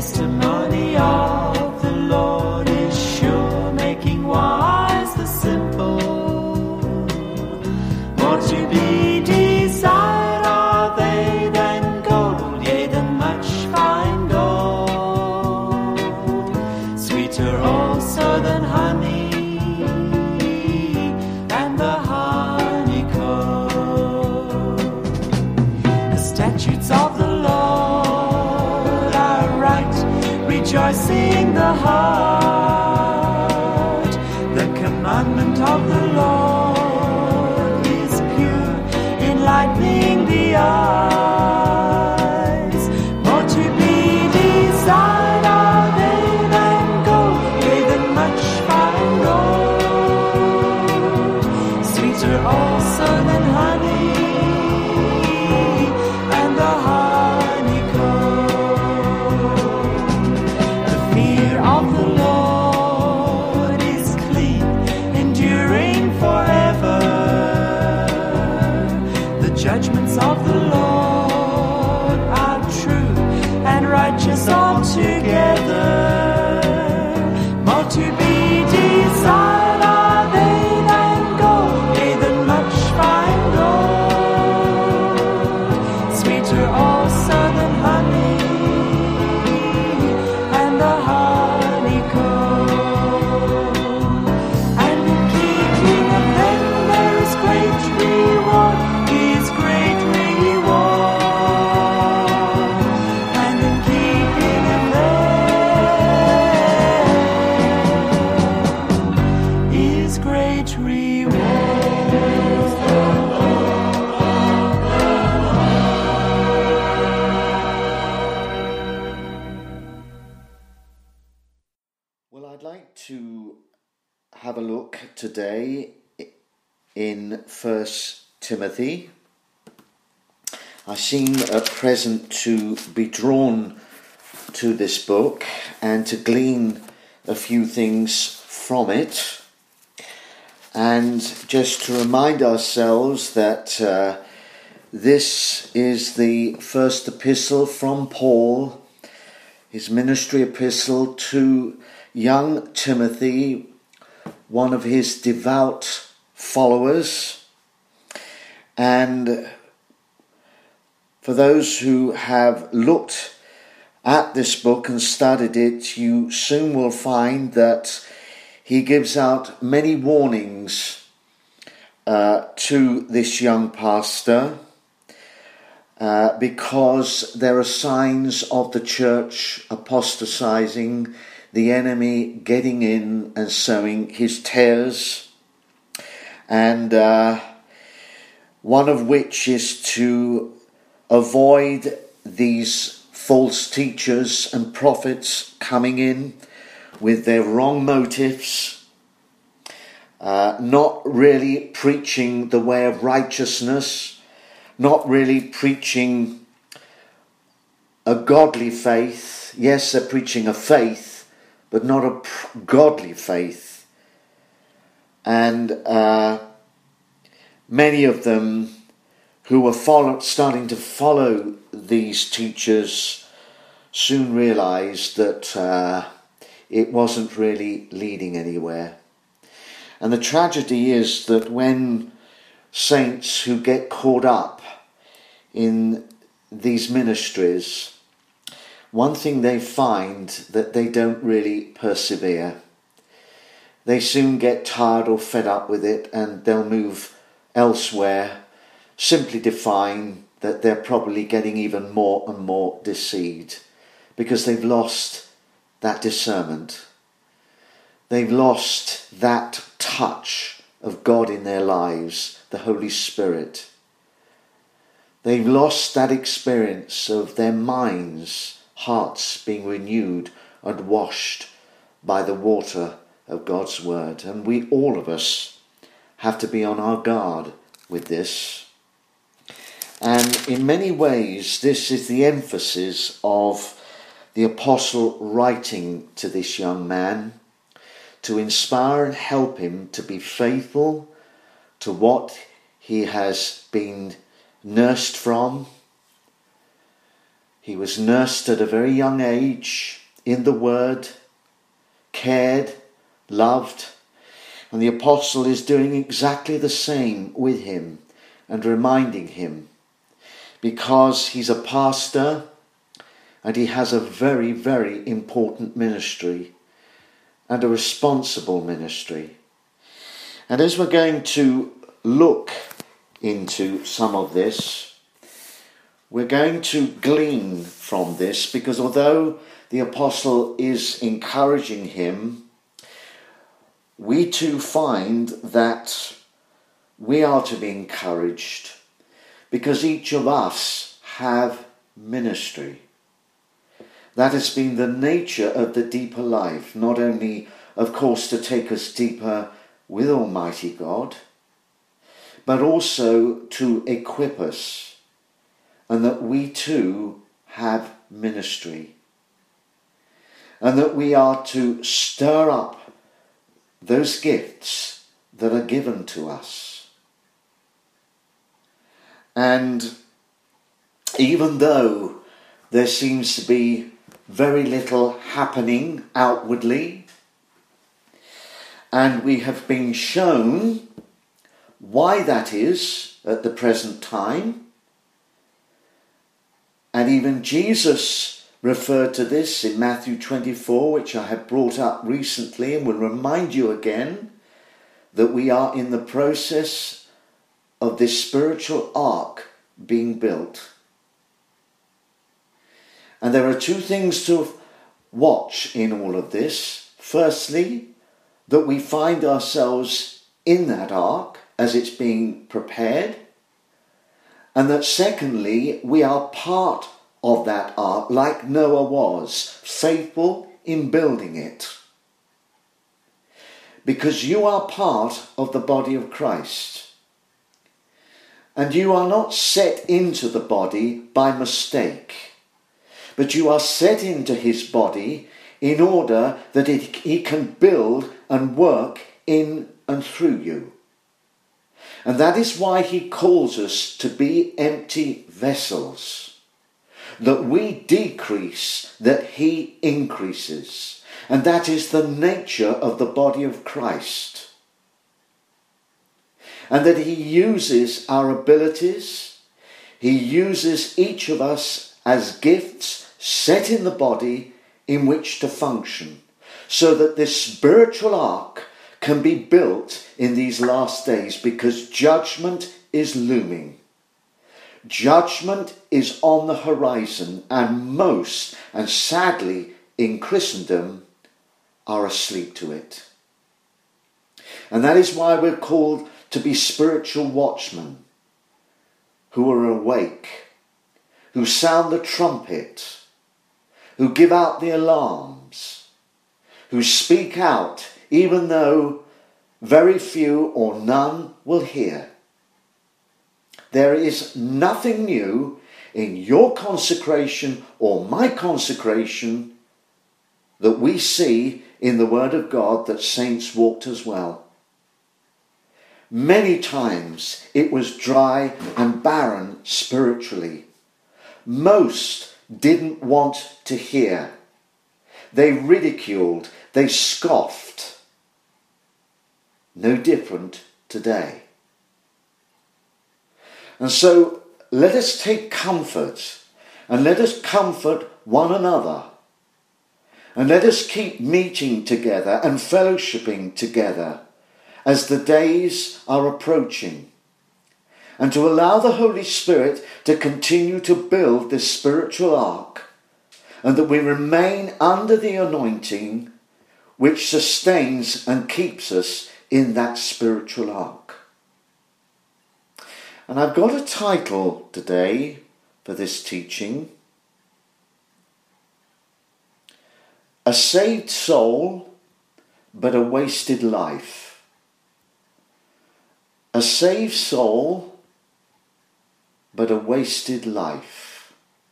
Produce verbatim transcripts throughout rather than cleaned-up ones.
testimony of the Lord is sure, making wise the simple. More to be desired are they than gold, yea, than much fine gold. Sweeter also than honey, and the honeycomb. The statutes of the Lord are right, rejoicing the heart. The commandment of the Lord is pure, enlightening the eyes. More to be desired are they than gold, yea, than much fine gold. Sweeter also than honey, and the honeycomb. The fear of the Lord is clean, enduring forever. The judgments of the Lord are true and righteous altogether. More to be desired are they than gold, yea, than much fine gold. Sweeter also than honey, and the honeycomb. And in keeping of them there is great reward, is great reward. And in keeping of them is great Well, I'd like to have a look today in First Timothy. I seem at present to be drawn to this book and to glean a few things from it. And just to remind ourselves that uh, this is the first epistle from Paul, his ministry epistle to young Timothy, one of his devout followers. And for those who have looked at this book and studied it, you soon will find that he gives out many warnings uh, to this young pastor uh, because there are signs of the church apostatizing, the enemy getting in and sowing his tares, and uh, one of which is to avoid these false teachers and prophets coming in with their wrong motives, uh, not really preaching the way of righteousness, not really preaching a godly faith. Yes, they're preaching a faith, but not a pr- godly faith. And uh, many of them who were follow- starting to follow these teachers soon realized that uh, it wasn't really leading anywhere. And the tragedy is that when saints who get caught up in these ministries, one thing they find that they don't really persevere. They soon get tired or fed up with it, and they'll move elsewhere, simply to find that they're probably getting even more and more deceived because they've lost that discernment. They've lost that touch of God in their lives, the Holy Spirit. They've lost that experience of their minds, hearts being renewed and washed by the water of God's word. And we, all of us, have to be on our guard with this. And in many ways, this is the emphasis of the apostle writing to this young man, to inspire and help him to be faithful to what he has been nursed from. He was nursed at a very young age in the Word, cared, loved, and the apostle is doing exactly the same with him and reminding him, because he's a pastor and he has a very, very important ministry and a responsible ministry. And as we're going to look into some of this, we're going to glean from this, because although the apostle is encouraging him, we too find that we are to be encouraged, because each of us have ministry. That has been the nature of the deeper life, not only, of course, to take us deeper with Almighty God, but also to equip us, and that we too have ministry, and that we are to stir up those gifts that are given to us. And even though there seems to be very little happening outwardly, and we have been shown why that is at the present time, and even Jesus referred to this in Matthew twenty-four, which I have brought up recently and will remind you again, that we are in the process of this spiritual ark being built. And there are two things to watch in all of this. Firstly, that we find ourselves in that ark as it's being prepared. And that secondly, we are part of that ark, like Noah was, faithful in building it. Because you are part of the body of Christ. And you are not set into the body by mistake, but you are set into his body in order that it, he can build and work in and through you. And that is why he calls us to be empty vessels, that we decrease, that he increases. And that is the nature of the body of Christ. And that he uses our abilities, he uses each of us as gifts set in the body in which to function, so that this spiritual ark can be built in these last days, because judgment is looming. Judgment is on the horizon, and most, and sadly in Christendom, are asleep to it. And that is why we're called to be spiritual watchmen, who are awake, who sound the trumpet, who give out the alarms, who speak out even though very few or none will hear. There is nothing new in your consecration or my consecration that we see in the Word of God that saints walked as well. Many times it was dry and barren spiritually. Most didn't want to hear. They ridiculed, they scoffed. No different today. And so let us take comfort, and let us comfort one another, and let us keep meeting together and fellowshipping together as the days are approaching, and to allow the Holy Spirit to continue to build this spiritual ark, and that we remain under the anointing which sustains and keeps us in that spiritual ark. And I've got a title today for this teaching: A Saved Soul, but a Wasted Life. A saved soul, but a wasted life.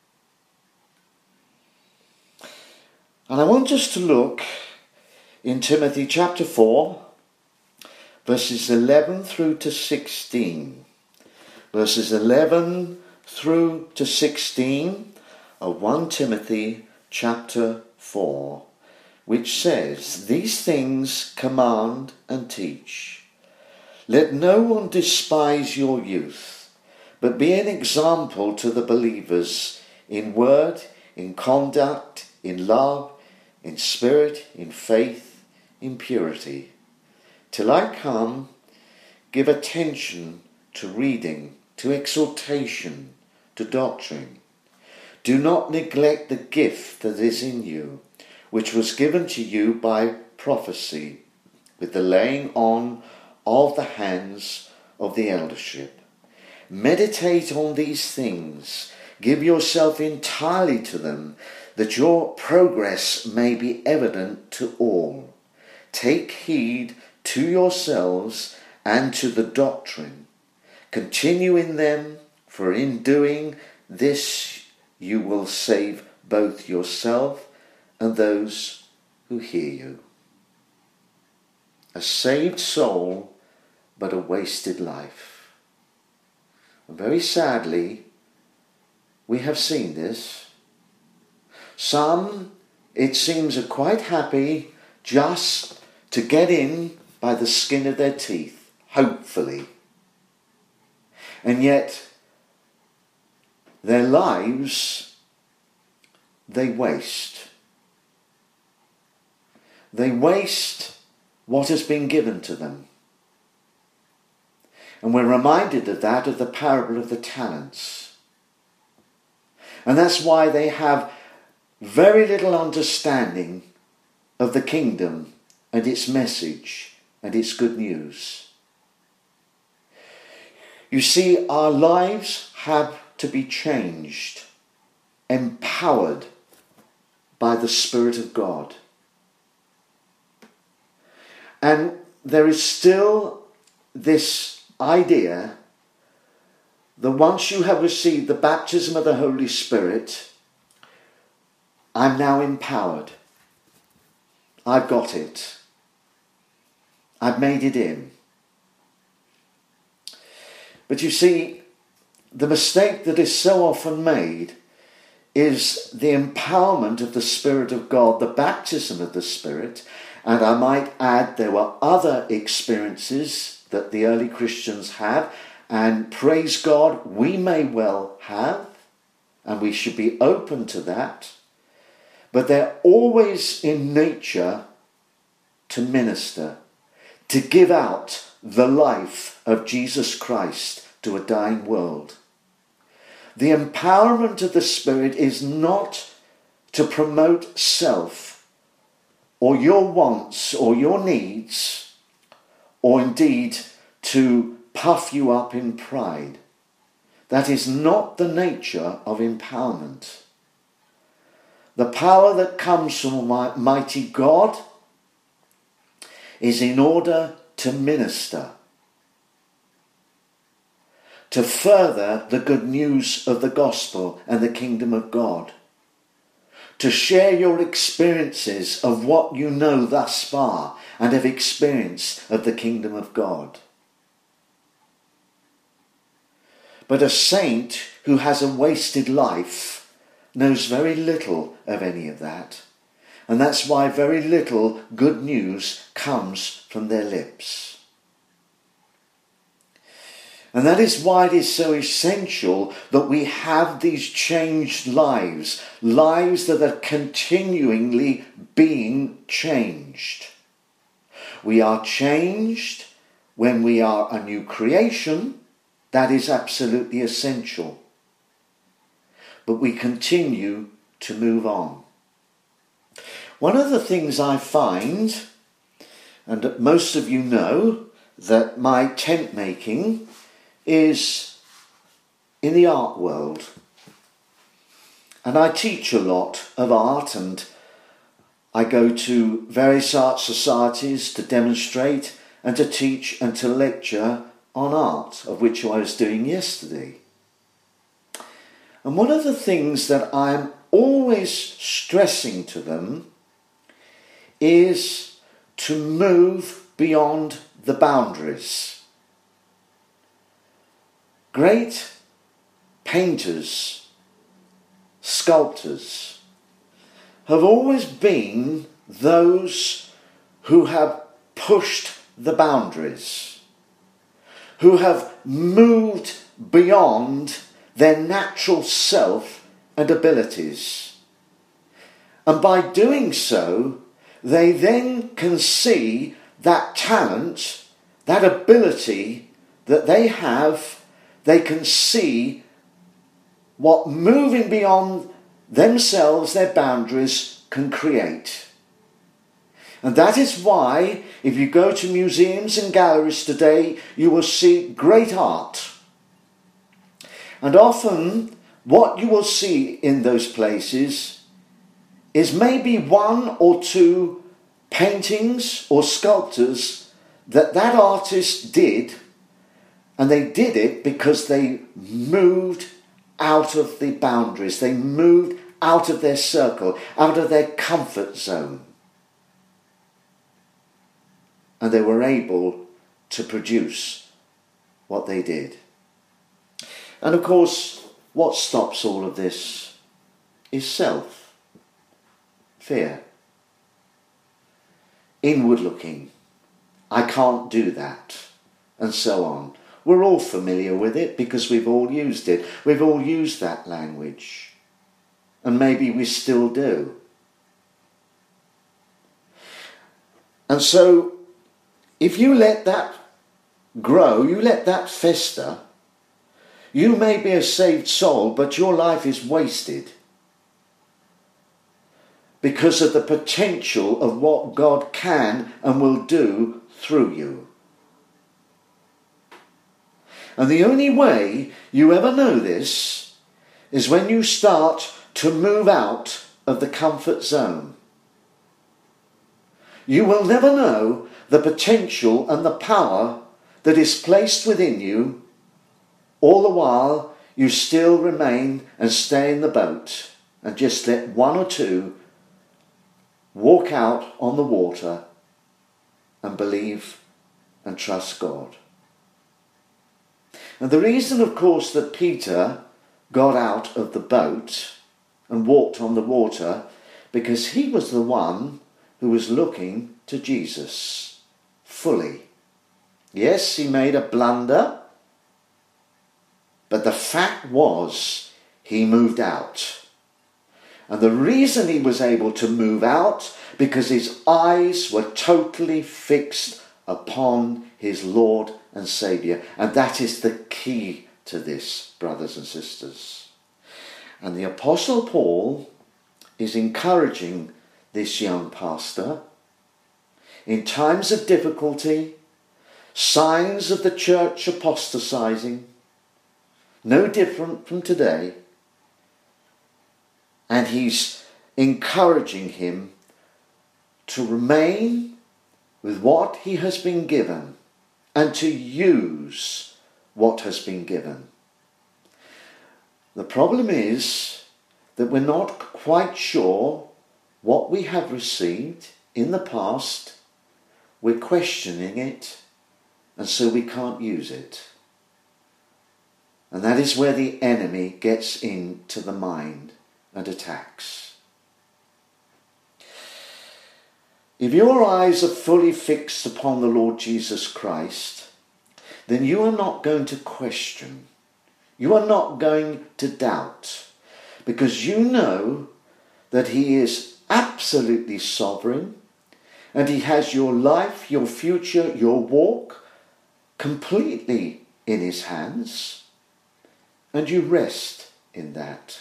And I want us to look in Timothy chapter four, verses eleven through to sixteen. Verses eleven through to sixteen of First Timothy chapter four, which says, "These things command and teach. Let no one despise your youth, but be an example to the believers in word, in conduct, in love, in spirit, in faith, in purity. Till I come, give attention to reading, to exhortation, to doctrine. Do not neglect the gift that is in you, which was given to you by prophecy, with the laying on of the hands of the eldership. Meditate on these things, give yourself entirely to them, that your progress may be evident to all. Take heed to yourselves and to the doctrine. Continue in them, for in doing this you will save both yourself and those who hear you." A saved soul, but a wasted life. And very sadly, we have seen this. Some, it seems, are quite happy just to get in by the skin of their teeth, hopefully. And yet, their lives, they waste. They waste what has been given to them. And we're reminded of that of the parable of the talents. And that's why they have very little understanding of the kingdom and its message and its good news. You see, our lives have to be changed, empowered by the Spirit of God. And there is still this idea that once you have received the baptism of the Holy Spirit, I'm now empowered. I've got it. I've made it in. But you see, the mistake that is so often made is the empowerment of the Spirit of God, the baptism of the Spirit. And I might add, there were other experiences that the early Christians had, and praise God, we may well have, and we should be open to that. But they're always in nature to minister, to give out the life of Jesus Christ to a dying world. The empowerment of the Spirit is not to promote self or your wants or your needs, or indeed to puff you up in pride. That is not the nature of empowerment. The power that comes from mighty God is in order to minister, to further the good news of the gospel and the kingdom of God, to share your experiences of what you know thus far and have experienced of the kingdom of God. But a saint who has a wasted life knows very little of any of that. And that's why very little good news comes from their lips. And that is why it is so essential that we have these changed lives, lives that are continually being changed. We are changed when we are a new creation. That is absolutely essential. But we continue to move on. One of the things I find, and most of you know, that my tent making is in the art world. And I teach a lot of art, and I go to various art societies to demonstrate and to teach and to lecture on art, of which I was doing yesterday. And one of the things that I'm always stressing to them is to move beyond the boundaries. Great painters sculptors have always been those who have pushed the boundaries, who have moved beyond their natural self and abilities. And by doing so, they then can see that talent, that ability that they have. They can see what moving beyond themselves, their boundaries, can create. And that is why, if you go to museums and galleries today, you will see great art. And often, what you will see in those places is maybe one or two paintings or sculptures that that artist did, and they did it because they moved out of the boundaries. They moved out of their circle, out of their comfort zone. And they were able to produce what they did. And of course, what stops all of this is self, fear, inward looking. I can't do that, and so on. We're all familiar with it because we've all used it. We've all used that language. And maybe we still do. And so, if you let that grow, you let that fester, you may be a saved soul, but your life is wasted because of the potential of what God can and will do through you. And the only way you ever know this is when you start to move out of the comfort zone. You will never know the potential and the power that is placed within you, all the while you still remain and stay in the boat and just let one or two walk out on the water and believe and trust God. And the reason, of course, that Peter got out of the boat and walked on the water, because he was the one who was looking to Jesus fully. Yes, he made a blunder, but the fact was he moved out. And the reason he was able to move out, because his eyes were totally fixed upon his Lord and Saviour. And that is the key to this, brothers and sisters. And the Apostle Paul is encouraging this young pastor in times of difficulty, signs of the church apostatizing, no different from today. And he's encouraging him to remain with what he has been given and to use what has been given. The problem is that we're not quite sure what we have received in the past. We're questioning it, and so we can't use it. And that is where the enemy gets into the mind and attacks. If your eyes are fully fixed upon the Lord Jesus Christ, then you are not going to question. You are not going to doubt, because you know that he is absolutely sovereign and he has your life, your future, your walk completely in his hands, and you rest in that.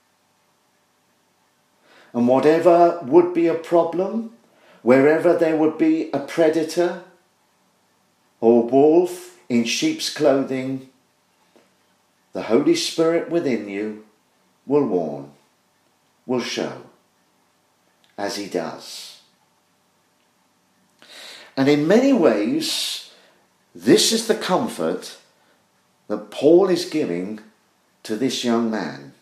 And whatever would be a problem, wherever there would be a predator or wolf in sheep's clothing, the Holy Spirit within you will warn, will show, as he does. And in many ways, this is the comfort that Paul is giving to this young man.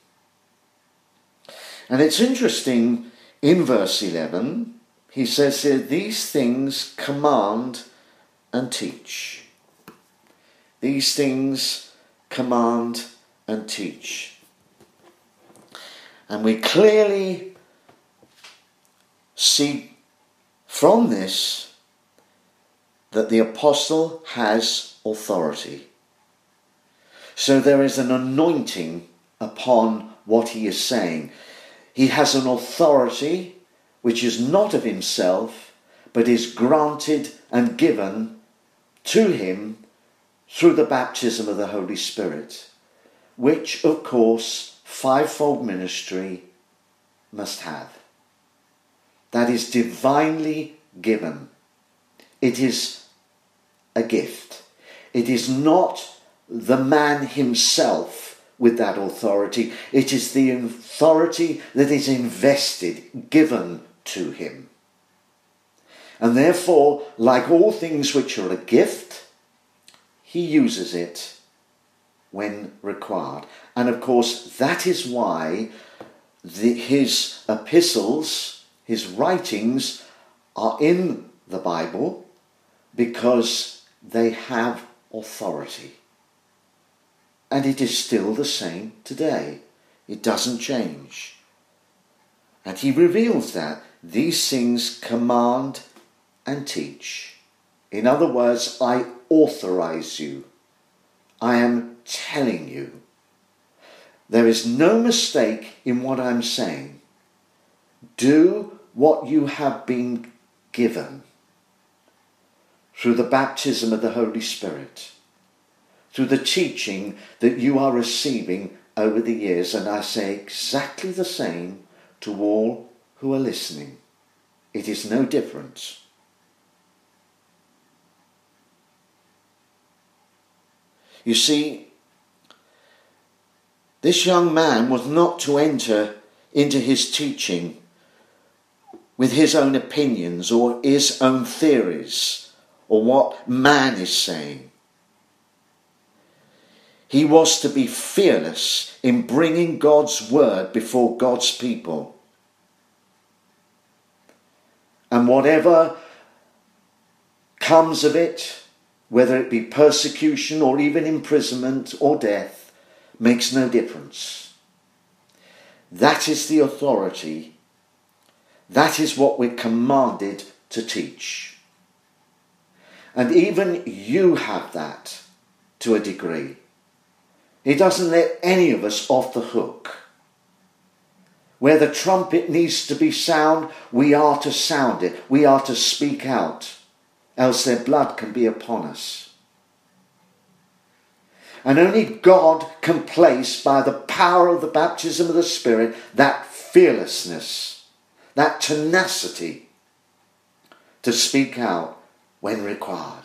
And it's interesting, in verse eleven, he says here, these things command and teach. These things command and teach. And we clearly see from this that the apostle has authority. So there is an anointing upon what he is saying. He has an authority which is not of himself, but is granted and given to him through the baptism of the Holy Spirit, which, of course, fivefold ministry must have. That is divinely given. It is a gift. It is not the man himself with that authority. It is the authority that is invested, given to him. And therefore, like all things which are a gift, he uses it when required. And of course, that is why the, his epistles, his writings, are in the Bible, because they have authority. And it is still the same today. It doesn't change. And he reveals that these things command and teach. In other words, I authorize you. I am telling you. There is no mistake in what I'm saying. Do what you have been given through the baptism of the Holy Spirit, through the teaching that you are receiving over the years. And I say exactly the same to all who are listening. It is no different. You see, this young man was not to enter into his teaching with his own opinions or his own theories or what man is saying. He was to be fearless in bringing God's word before God's people. And whatever comes of it, whether it be persecution or even imprisonment or death, makes no difference. That is the authority. That is what we're commanded to teach. And even you have that to a degree. He doesn't let any of us off the hook. Where the trumpet needs to be sound, we are to sound it. We are to speak out, else their blood can be upon us. And only God can place, by the power of the baptism of the Spirit, that fearlessness, that tenacity to speak out when required.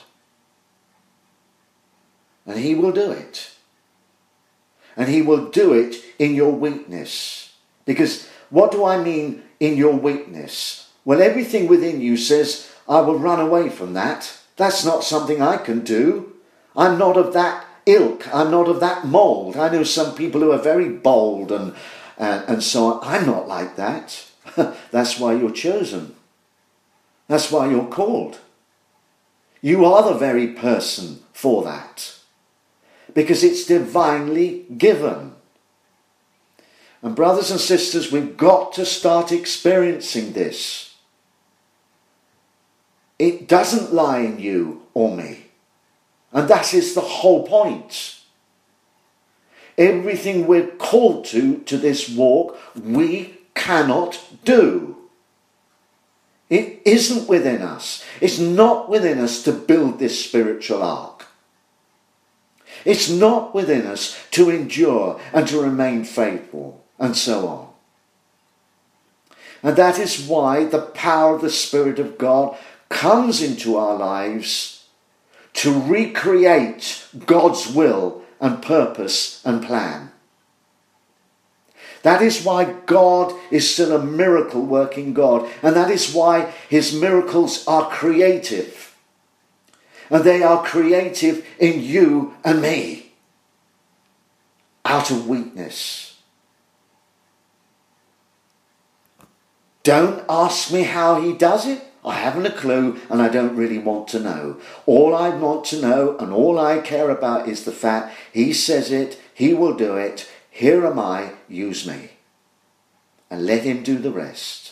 And he will do it. And he will do it in your weakness. Because what do I mean in your weakness? Well, everything within you says, I will run away from that. That's not something I can do. I'm not of that ilk. I'm not of that mould. I know some people who are very bold and, uh, and so on. I'm not like that. That's why you're chosen. That's why you're called. You are the very person for that. Because it's divinely given. And brothers and sisters, we've got to start experiencing this. It doesn't lie in you or me. And that is the whole point. Everything we're called to, to this walk, we cannot do. It isn't within us. It's not within us to build this spiritual ark. It's not within us to endure and to remain faithful and so on. And that is why the power of the Spirit of God comes into our lives to recreate God's will and purpose and plan. That is why God is still a miracle working God. And that is why his miracles are creative. And they are creative in you and me. Out of weakness. Don't ask me how he does it. I haven't a clue and I don't really want to know. All I want to know and all I care about is the fact he says it, he will do it. Here am I, use me. and let him do the rest.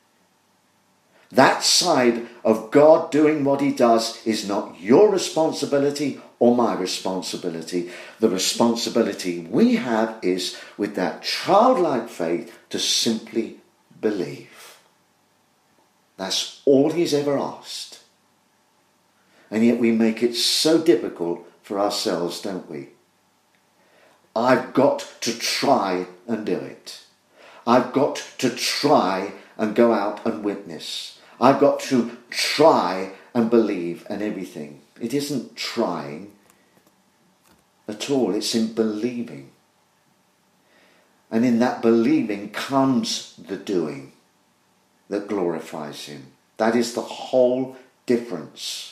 That side of God doing what he does is not your responsibility or my responsibility. The responsibility we have is, with that childlike faith, to simply believe. That's all he's ever asked. And yet we make it so difficult for ourselves, don't we? I've got to try and do it. I've got to try and go out and witness. I've got to try and believe and everything. It isn't trying at all. It's in believing. And in that believing comes the doing that glorifies him. That is the whole difference.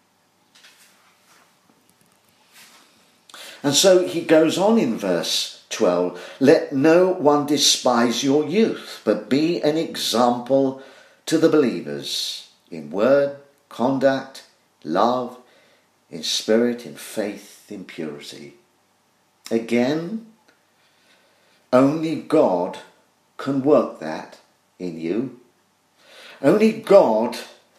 And so he goes on in verse twelve. Let no one despise your youth, but be an example to the believers in word, conduct, love, in spirit, in faith, in purity. Again, only God can work that in you. Only God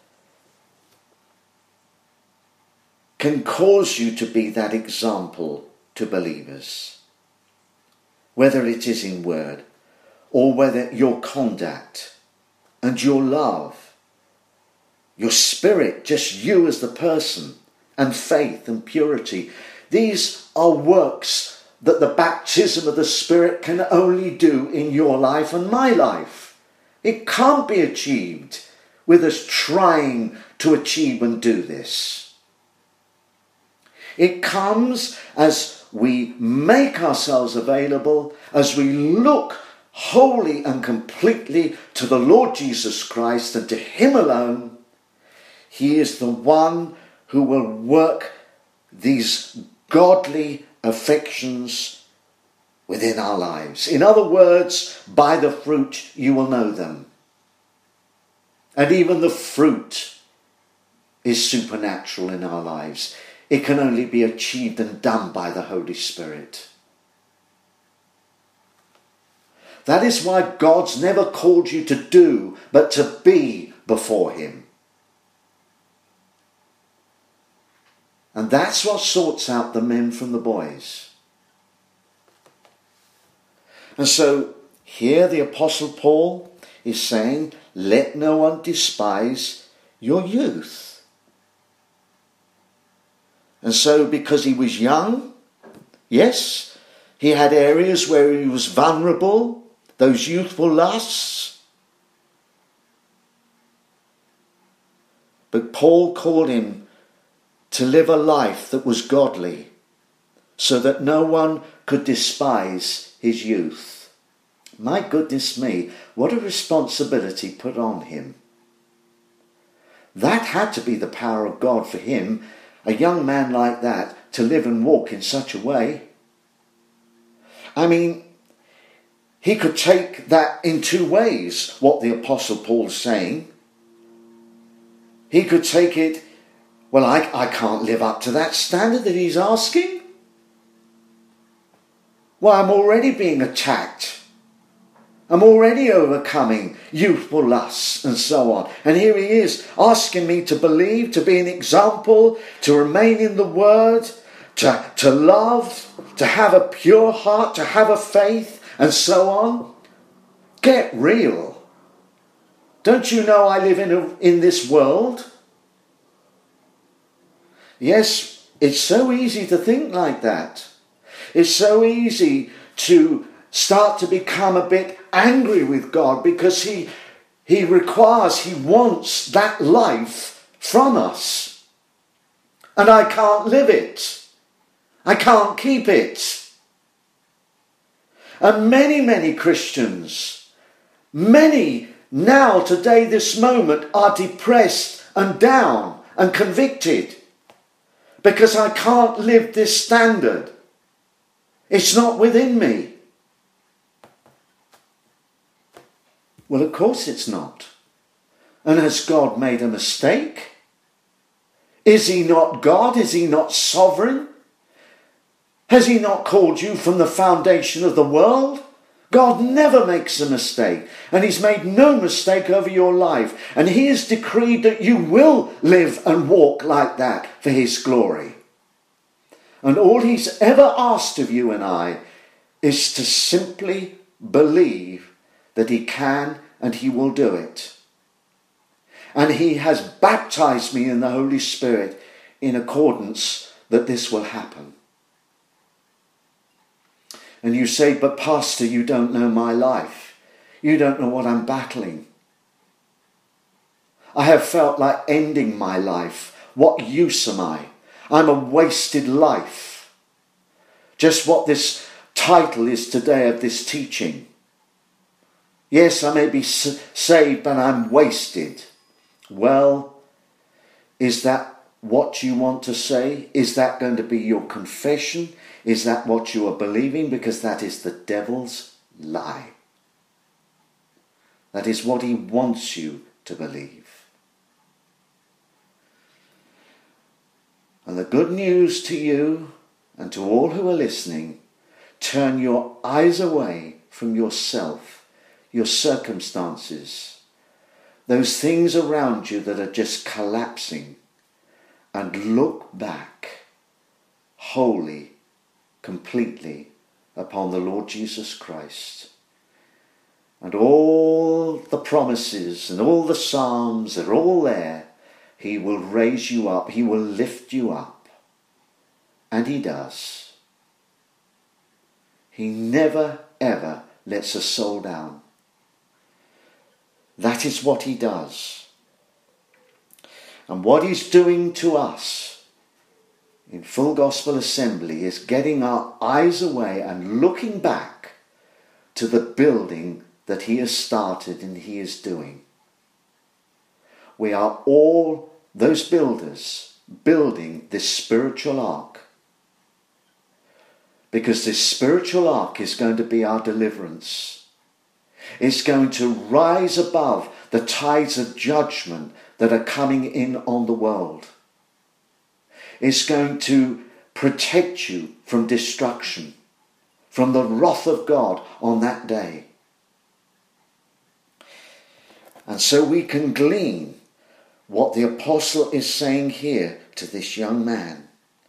can cause you to be that example to believers. Whether it is in word or whether your conduct and your love, your spirit, just you as the person, and faith and purity. These are works that the baptism of the Spirit can only do in your life and my life. It can't be achieved with us trying to achieve and do this. It comes as we make ourselves available, as we look wholly and completely to the Lord Jesus Christ and to him alone. He is the one who will work these godly affections within our lives. In other words, by the fruit you will know them. And even the fruit is supernatural in our lives. It can only be achieved and done by the Holy Spirit. That is why God's never called you to do, but to be before him. And that's what sorts out the men from the boys. And so here the Apostle Paul is saying, let no one despise your youth. And so because he was young, yes, he had areas where he was vulnerable, those youthful lusts. But Paul called him to live a life that was godly, so that no one could despise his youth. My goodness me, what a responsibility put on him. That had to be the power of God for him, a young man like that, to live and walk in such a way. I mean, he could take that in two ways, what the Apostle Paul's saying. He could take it, well, I, I can't live up to that standard that he's asking. Well, I'm already being attacked. I'm already overcoming youthful lusts and so on. And here he is asking me to believe, to be an example, to remain in the word, to, to love, to have a pure heart, to have a faith, and so on. Get real. Don't you know I live in, a, in this world? Yes, it's so easy to think like that. It's so easy to start to become a bit angry with God because he, he requires, he wants that life from us. And I can't live it. I can't keep it. And many, many Christians, many now, today, this moment, are depressed and down and convicted because I can't live this standard. It's not within me. Well, of course it's not. And has God made a mistake? Is he not God? Is he not sovereign? Has he not called you from the foundation of the world? God never makes a mistake, and he's made no mistake over your life, and he has decreed that you will live and walk like that for his glory. And all he's ever asked of you and I is to simply believe that he can and he will do it. And he has baptized me in the Holy Spirit in accordance that this will happen. And you say, but Pastor, you don't know my life. You don't know what I'm battling. I have felt like ending my life. What use am I? I'm a wasted life. Just what this title is today of this teaching. Yes, I may be saved, but I'm wasted. Well, is that what you want to say? Is that going to be your confession? Is that what you are believing? Because that is the devil's lie. That is what he wants you to believe. And the good news to you and to all who are listening, turn your eyes away from yourself, your circumstances, those things around you that are just collapsing, and look back wholly, completely upon the Lord Jesus Christ. And all the promises and all the psalms are all there. He will raise you up. He will lift you up. And he does. He never, ever lets a soul down. That is what he does. And what he's doing to us in Full Gospel Assembly is getting our eyes away and looking back to the building that he has started and he is doing. We are all those builders building this spiritual ark. Because this spiritual ark is going to be our deliverance. It's going to rise above the tides of judgment that are coming in on the world. It's going to protect you from destruction, from the wrath of God on that day. And so we can glean what the apostle is saying here to this young man.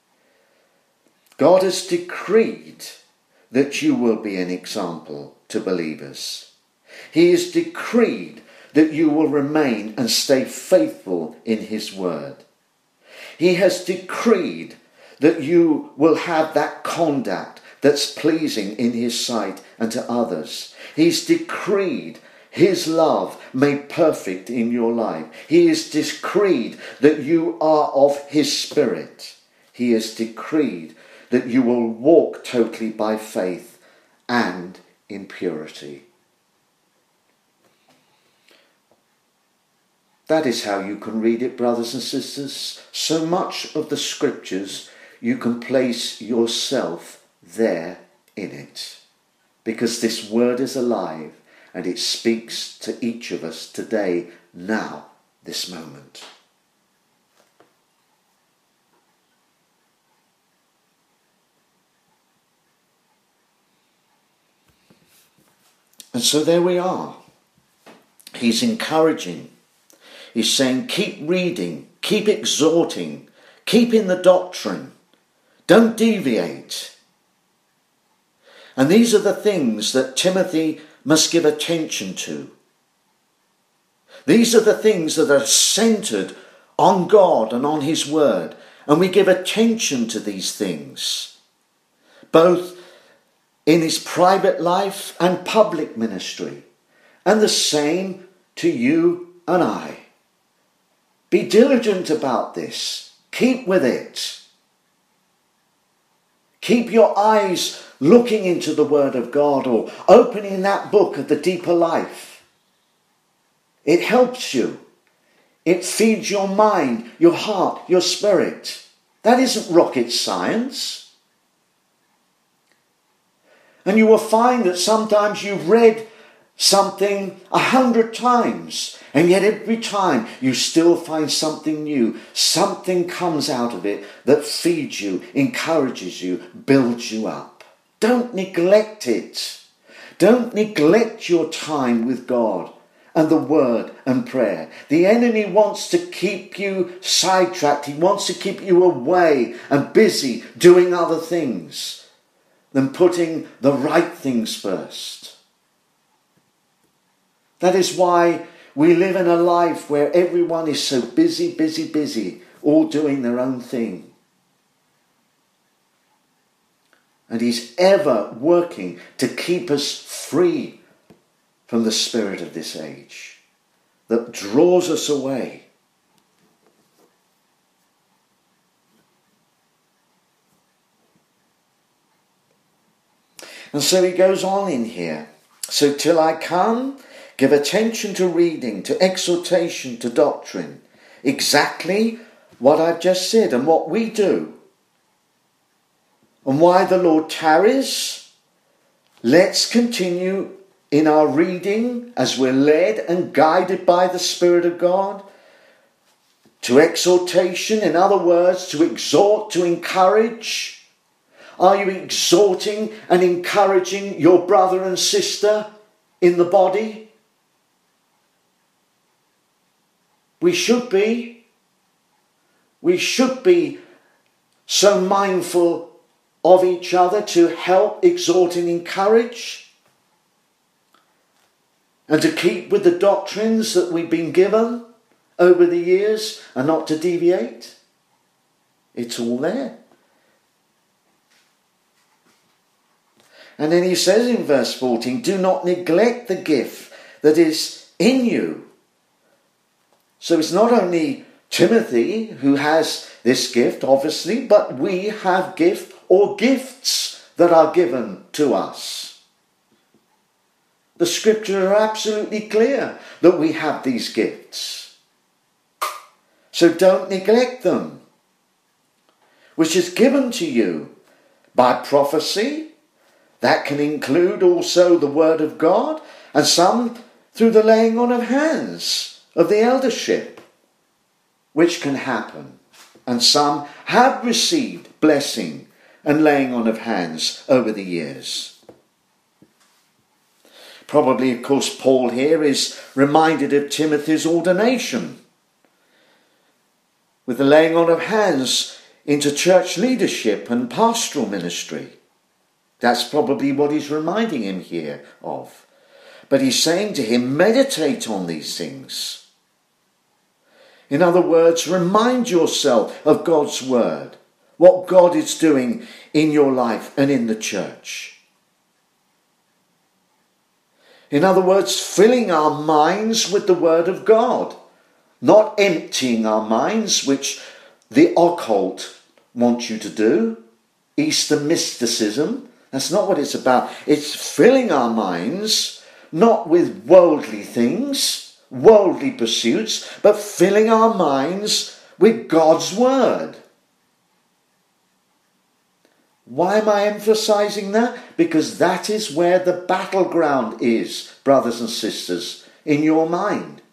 God has decreed that you will be an example to believers. He has decreed that you will remain and stay faithful in his word. He has decreed that you will have that conduct that's pleasing in his sight and to others. He's decreed his love made perfect in your life. He has decreed that you are of his spirit. He has decreed that you will walk totally by faith and in purity. That is how you can read it, brothers and sisters. So much of the scriptures, you can place yourself there in it. Because this word is alive and it speaks to each of us today, now, this moment. And so there we are. He's encouraging. He's saying, keep reading, keep exhorting, keep in the doctrine. Don't deviate. And these are the things that Timothy must give attention to. These are the things that are centered on God and on his word. And we give attention to these things, both in his private life and public ministry. And the same to you and I. Be diligent about this. Keep with it. Keep your eyes looking into the Word of God or opening that book of the deeper life. It helps you. It feeds your mind, your heart, your spirit. That isn't rocket science. And you will find that sometimes you've read something a hundred times, and yet every time you still find something new. Something comes out of it that feeds you, encourages you, builds you up. Don't neglect it. Don't neglect your time with God and the word and prayer. The enemy wants to keep you sidetracked. He wants to keep you away and busy doing other things than putting the right things first. That is why we live in a life where everyone is so busy, busy, busy, all doing their own thing. And he's ever working to keep us free from the spirit of this age that draws us away. And so he goes on in here. So till I come, give attention to reading, to exhortation, to doctrine. Exactly what I've just said and what we do. And why the Lord tarries, let's continue in our reading as we're led and guided by the Spirit of God. To exhortation, in other words, to exhort, to encourage. Are you exhorting and encouraging your brother and sister in the body? We should be. We should be so mindful of each other to help, exhort and encourage, and to keep with the doctrines that we've been given over the years and not to deviate. It's all there. And then he says in verse fourteen, do not neglect the gift that is in you. So it's not only Timothy who has this gift, obviously, but we have gift or gifts that are given to us. The scriptures are absolutely clear that we have these gifts. So don't neglect them, which is given to you by prophecy. That can include also the word of God, and some through the laying on of hands of the eldership, which can happen. And some have received blessing and laying on of hands over the years. Probably, of course, Paul here is reminded of Timothy's ordination with the laying on of hands into church leadership and pastoral ministry. That's probably what he's reminding him here of. But he's saying to him, meditate on these things. In other words, remind yourself of God's word, what God is doing in your life and in the church. In other words, filling our minds with the word of God, not emptying our minds, which the occult wants you to do, Eastern mysticism. That's not what it's about. It's filling our minds, not with worldly things, worldly pursuits, but filling our minds with God's word. Why am I emphasizing that? Because that is where the battleground is, brothers and sisters, in your mind.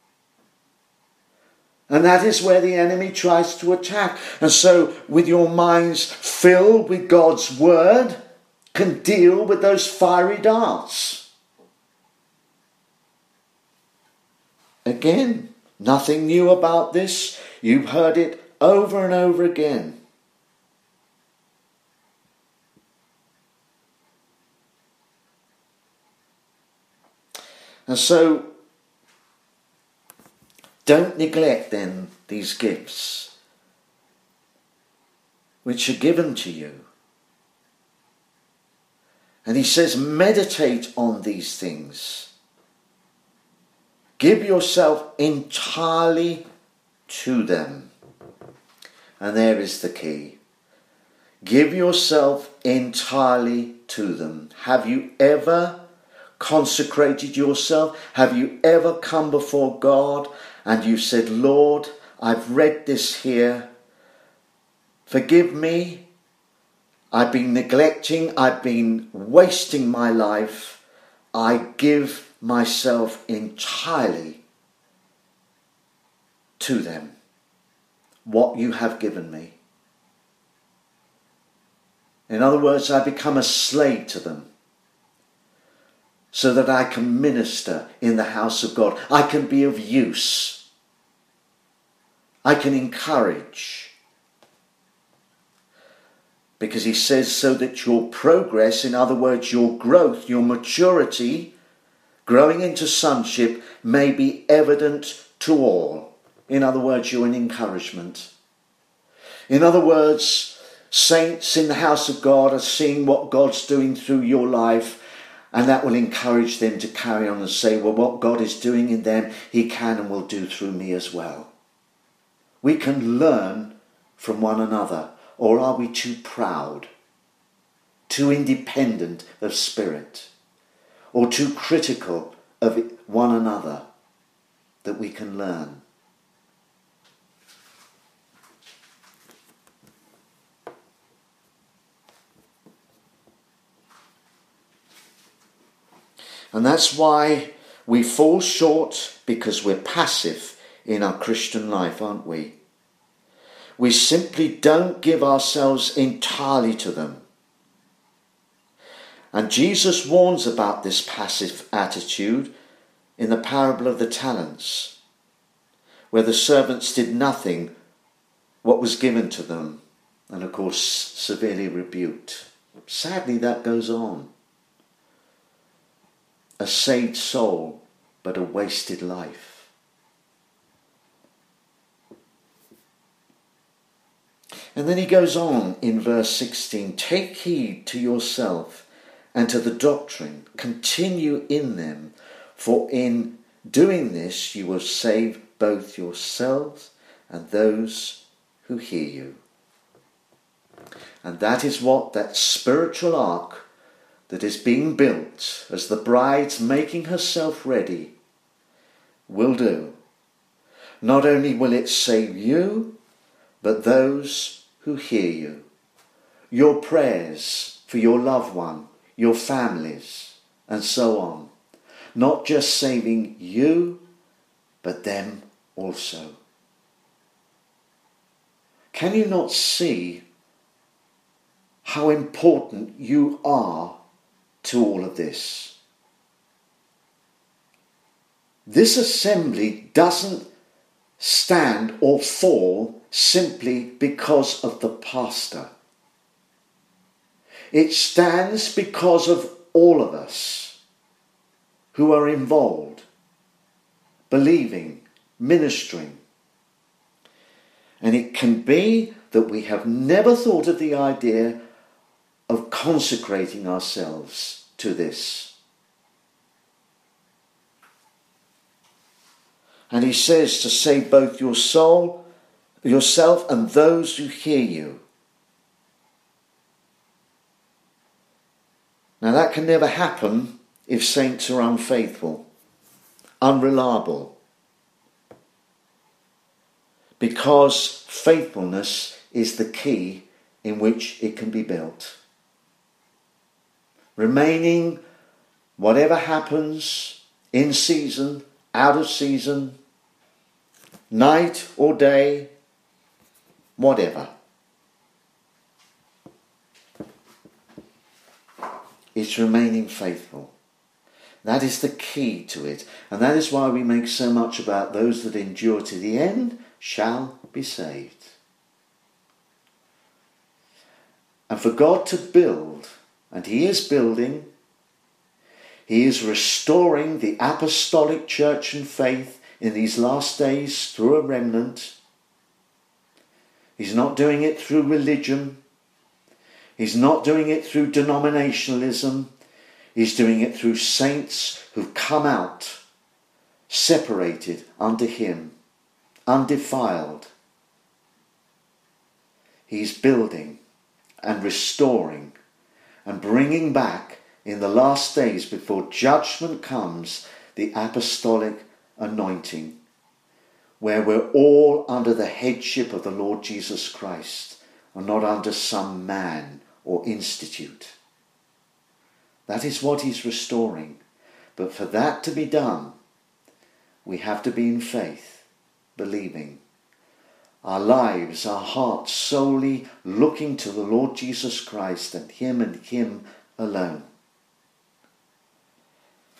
And that is where the enemy tries to attack. And so, with your minds filled with God's word, can deal with those fiery darts. Again, nothing new about this. You've heard it over and over again. And so, don't neglect then these gifts which are given to you. And he says, meditate on these things. Give yourself entirely to them. And there is the key. Give yourself entirely to them. Have you ever consecrated yourself? Have you ever come before God and you said, Lord, I've read this here. Forgive me. I've been neglecting. I've been wasting my life. I give myself entirely to them. What you have given me. In other words, I become a slave to them. so that I can minister in the house of God. I can be of use. I can encourage. Because he says so that your progress, in other words, your growth, your maturity, growing into sonship, may be evident to all. In other words, you're an encouragement. In other words, saints in the house of God are seeing what God's doing through your life, and that will encourage them to carry on and say, well, what God is doing in them, he can and will do through me as well. We can learn from one another. Or are we too proud, too independent of spirit, or too critical of one another that we can learn? And that's why we fall short, because we're passive in our Christian life, aren't we? We simply don't give ourselves entirely to them. And Jesus warns about this passive attitude in the parable of the talents, where the servants did nothing what was given to them, and of course severely rebuked. Sadly, that goes on. A saved soul, but a wasted life. And then he goes on in verse sixteen, take heed to yourself and to the doctrine, continue in them, for in doing this you will save both yourselves and those who hear you. And that is what that spiritual ark that is being built as the bride's making herself ready will do. Not only will it save you, but those who hear you. Your prayers for your loved one, your families, and so on. Not just saving you, but them also. Can you not see how important you are to all of this? This assembly doesn't stand or fall simply because of the pastor. It stands because of all of us who are involved, believing, ministering. And it can be that we have never thought of the idea of consecrating ourselves to this. And he says to save both your soul, yourself and those who hear you. Now that can never happen if saints are unfaithful, unreliable. Because faithfulness is the key in which it can be built. Remaining, whatever happens, in season, out of season, night or day, whatever. It's remaining faithful. That is the key to it. And that is why we make so much about those that endure to the end shall be saved. And for God to build, and he is building, he is restoring the apostolic church and faith in these last days through a remnant. He's not doing it through religion. He's not doing it through denominationalism. He's doing it through saints who've come out, separated unto him, undefiled. He's building and restoring and bringing back in the last days before judgment comes the apostolic anointing, where we're all under the headship of the Lord Jesus Christ and not under some man or institute. That is what he's restoring. But for that to be done, we have to be in faith, believing. Our lives, our hearts solely looking to the Lord Jesus Christ and him and him alone.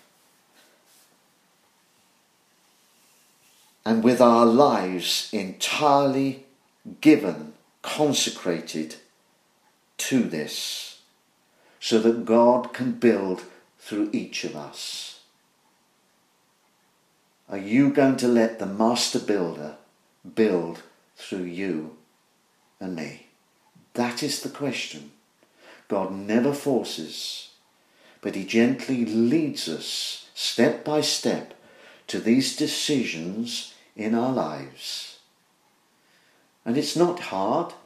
and with our lives entirely given, consecrated to this, so that God can build through each of us? Are you going to let the master builder build through you and me? That is the question. God never forces, but he gently leads us step by step to these decisions in our lives. And it's not hard.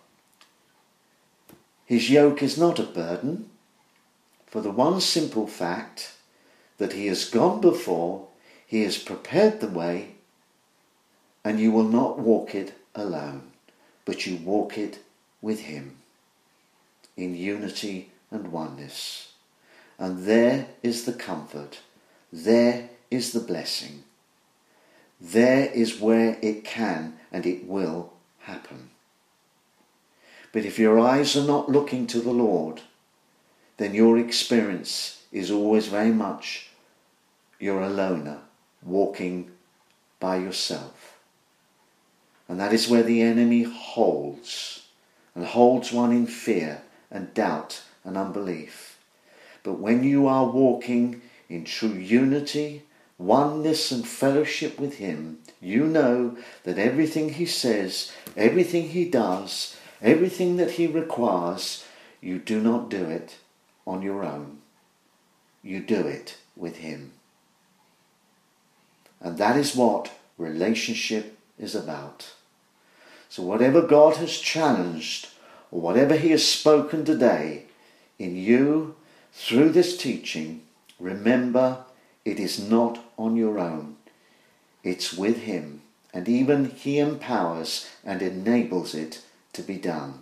His yoke is not a burden, for the one simple fact that he has gone before, he has prepared the way, and you will not walk it alone, but you walk it with him in unity and oneness. And there is the comfort, there is the blessing, there is where it can and it will happen. But if your eyes are not looking to the Lord, then your experience is always very much you're a loner, walking by yourself. And that is where the enemy holds, and holds one in fear and doubt and unbelief. But when you are walking in true unity, oneness and fellowship with him, you know that everything he says, everything he does, everything that he requires, you do not do it on your own. You do it with him. And that is what relationship is about. So whatever God has challenged, or whatever he has spoken today in you through this teaching, remember, it is not on your own. It's with him. And even he empowers and enables it to be done.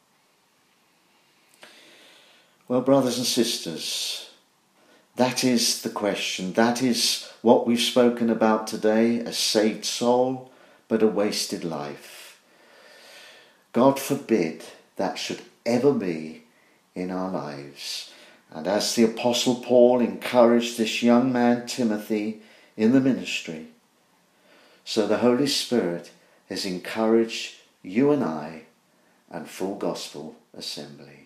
Well, brothers and sisters, that is the question. That is what we've spoken about today, a saved soul, but a wasted life. God forbid that should ever be in our lives. And as the Apostle Paul encouraged this young man Timothy in the ministry, so the Holy Spirit has encouraged you and I and Full Gospel Assembly.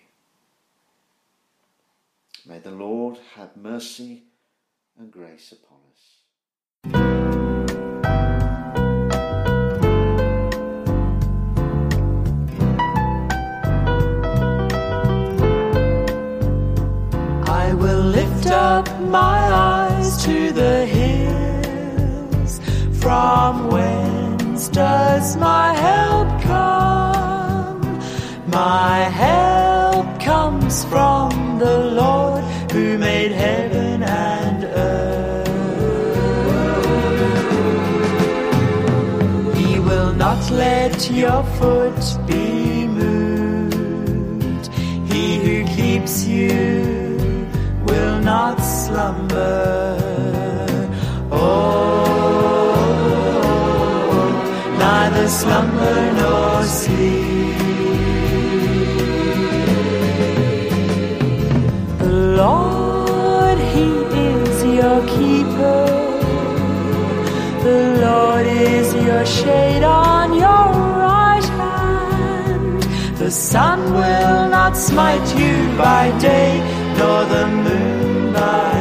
May the Lord have mercy and grace upon us. I will lift up my eyes to the hills. From whence does my help come? My help comes from the Lord who made heaven and earth. He will not let your foot be moved. He who keeps you will not slumber. Oh, neither slumber nor sleep. The Lord, he is your keeper. The Lord is your shade on your right hand. The sun will not smite you by day, nor the moon by